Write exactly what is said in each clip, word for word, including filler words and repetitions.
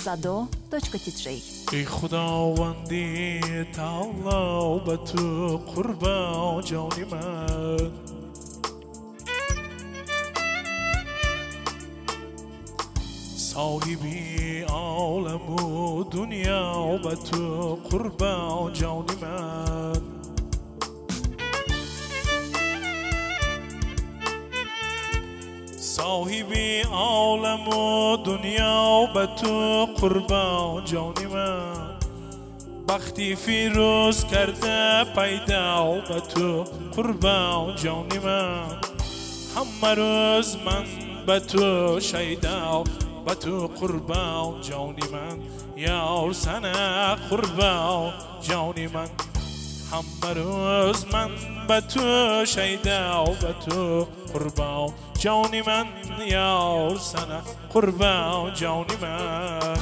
садо точка تی جی. ای خداوندی تعالی به تو قربان جانی من، صاحبی عالم و دنیا به تو قربان جانی من، صاحبی عالم و دنیا به تو قربان جانی من، بختی فیروز کرده پیدا به تو قربان جانی من، همه روز من به تو شیدا به تو قربان جانی من، یار سنه قربان جانی من، همه روز من به تو شیدا به تو قربان جانی من، یار سنه قربان جانی من.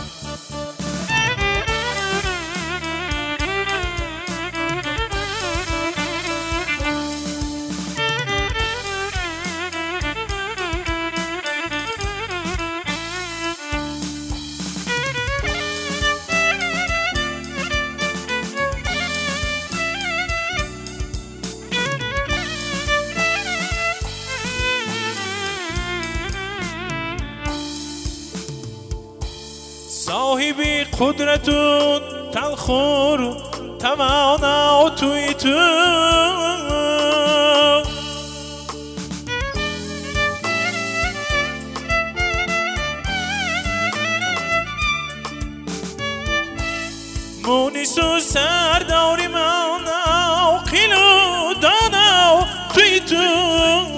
صاحبی قدرت و تلخور و توانا و توی تو، مونس و سرداری من و قیل و دانا و توی تو،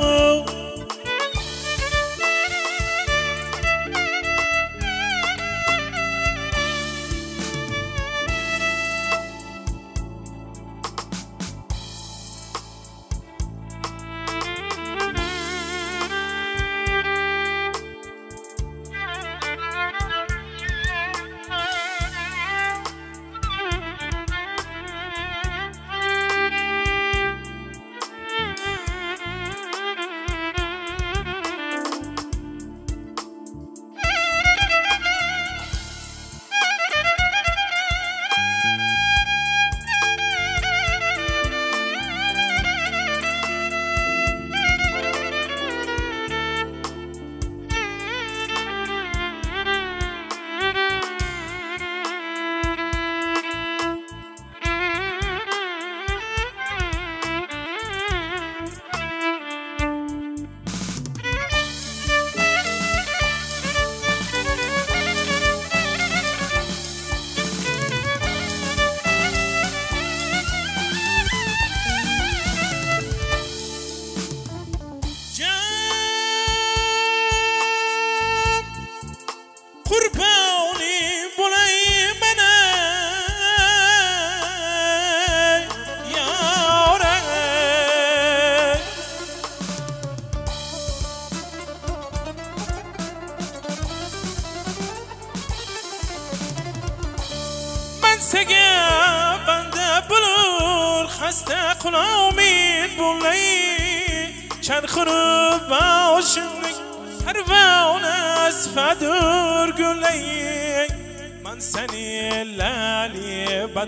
سگه بنده بلور خسته قلامین بولی چند خروب باشنگ هروان از فدور گلی، من سنی لالی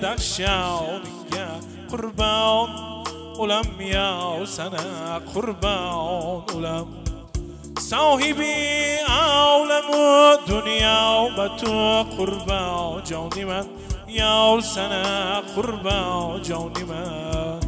بدخشانی قربان اولم یا سنه قربان اولم، صاحبی عالم و دنیا به تو قربان جانی من، یار سنه قربان جانی من،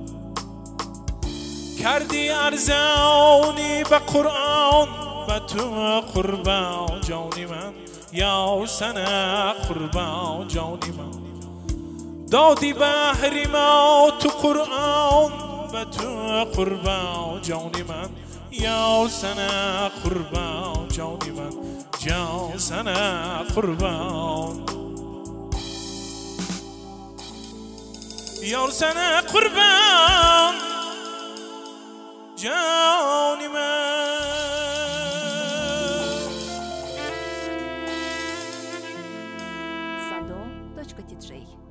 کردی ارزانی به قرآن به تو قربان جانی من، یار سنه قربان جانی من، دادی بحری ما تو قرآن به تو قربان جانی من، یار سنه قربان جانی من، جان سنه قربان، یار سنه قربان جانی من. садо точка ті джей.